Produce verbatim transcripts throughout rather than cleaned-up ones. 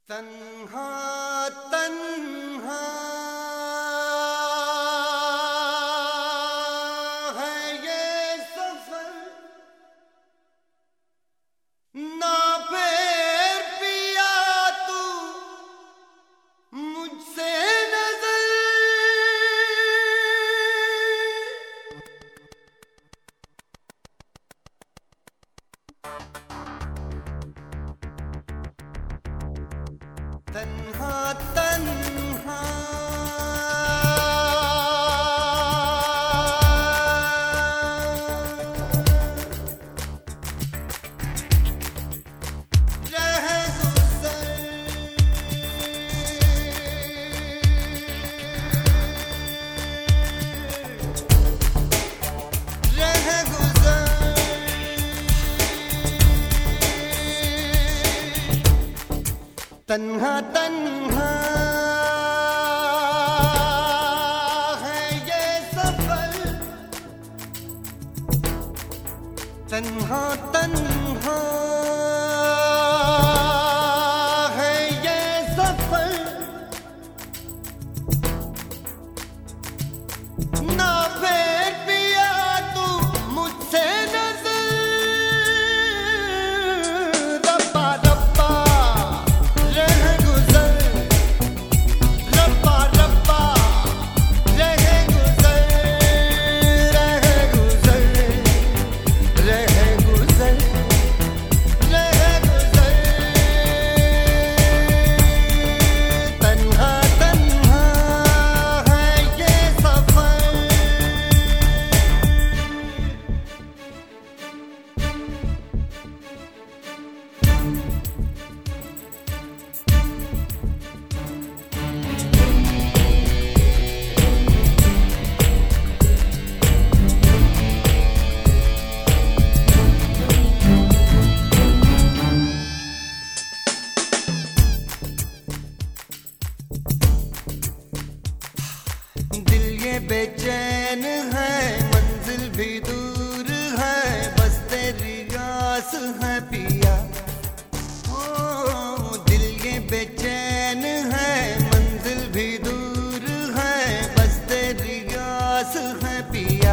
तन्हा तन्हा है ये सफर, ना फेर पिया तू मुझसे नजर। तन्हा तन्हा रह गुज़र, रह गुज़र, तन्हा तन्हा है ये सफर, तन्हा तन्हा है ये सफर, ना फेर पिया तू मुझसे नजर। रब्बा रब्बा रह गुज़र, रब्बा रब्बा रह गुज़र, रह गुज़र, रह गुज़र, रह गुज़र, तन्हा तन्हा है ये सफर। दिल ये बेचैन है, मंजिल भी दूर है, बस तेरी आस है पिया। ओ दिल ये बेचैन है, मंजिल भी दूर है, बस तेरी आस है पिया।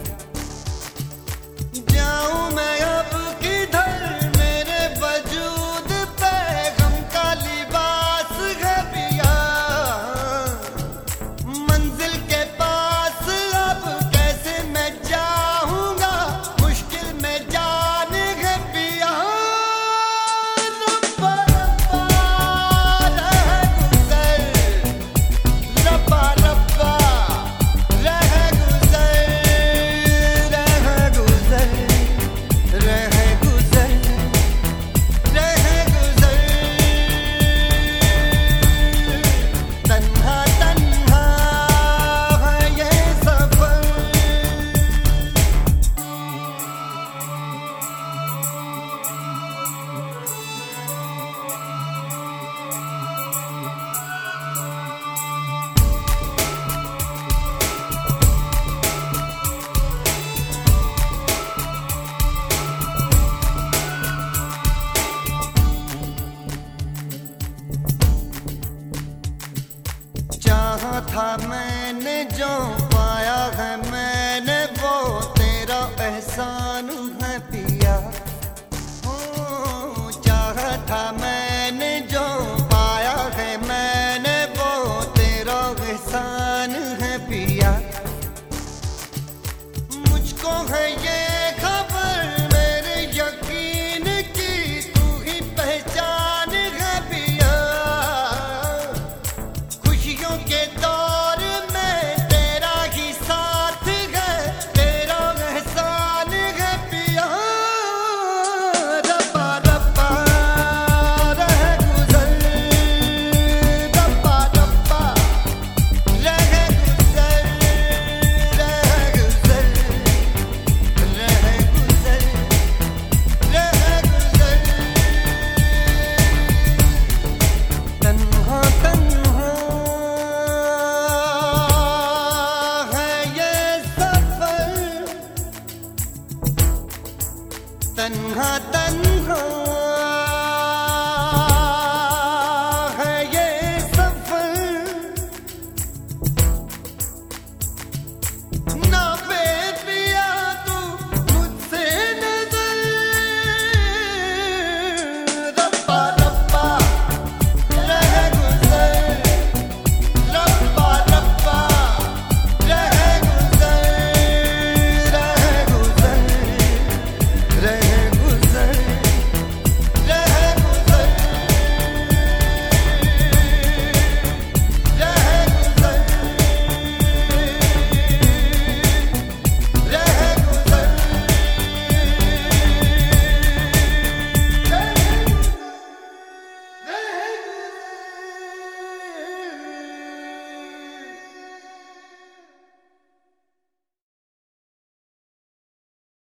जाऊं मैं अब किधर, मेरे वजूद पे गम का लिबास है पिया। मंजिल के पास अब कैसे मैं जाऊंगा, मुश्किल में जान है पिया। रब्बा रब्बा रह गुज़र, रब्बा रब्बा रह गुज़र, रह गुज़र, रह गुज़र, रह गुज़र, तन्हा तन्हा है ये सफर। चाहा था मैंने जो